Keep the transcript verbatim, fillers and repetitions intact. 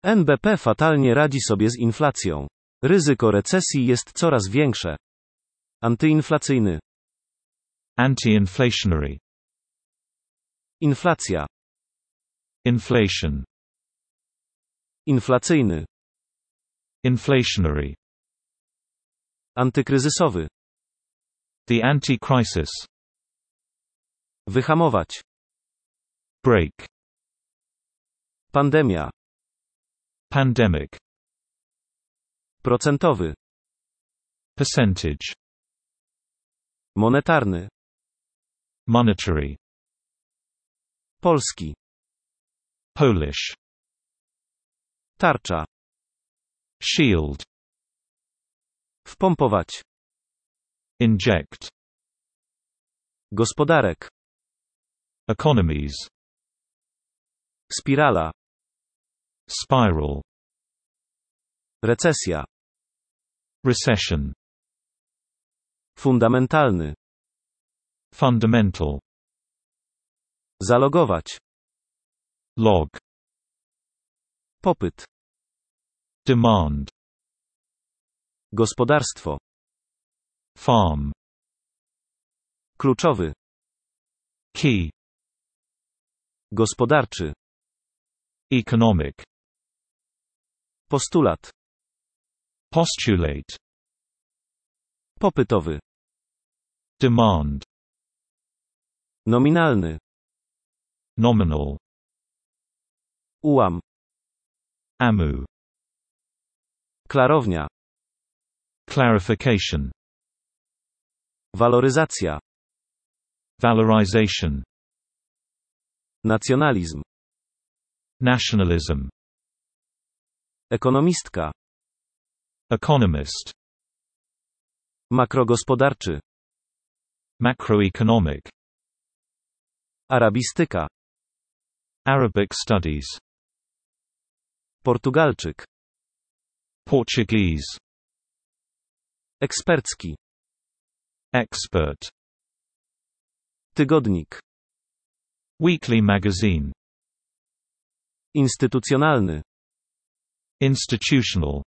N B P fatalnie radzi sobie z inflacją. Ryzyko recesji jest coraz większe. Antyinflacyjny. Anti-inflationary. Inflacja. Inflation. Inflacyjny. Inflationary. Antykryzysowy. The anti-crisis. Wyhamować. Break. Pandemia. Pandemic. Procentowy. Percentage. Monetarny. Monetary. Polski. Polish. Tarcza. Shield. Wpompować. Inject. Gospodarek. Economies. Spirala. Spiral. Recesja. Recession. Fundamentalny. Fundamental. Zalogować. Log. Popyt. Demand. Gospodarstwo. Farm. Kluczowy. Key. Gospodarczy. Economic. Postulat. Postulate. Popytowy. Demand. Nominalny. Nominal. Ułam. Amu. Klarownia. Clarification. Waloryzacja. Valorization. Nacjonalizm. Nationalism. Ekonomistka. Economist. Makrogospodarczy. Macroeconomic. Arabistyka. Arabic studies. Portugalczyk. Portuguese. Ekspercki. Expert. Tygodnik. Weekly magazine. Instytucjonalny. Institutional.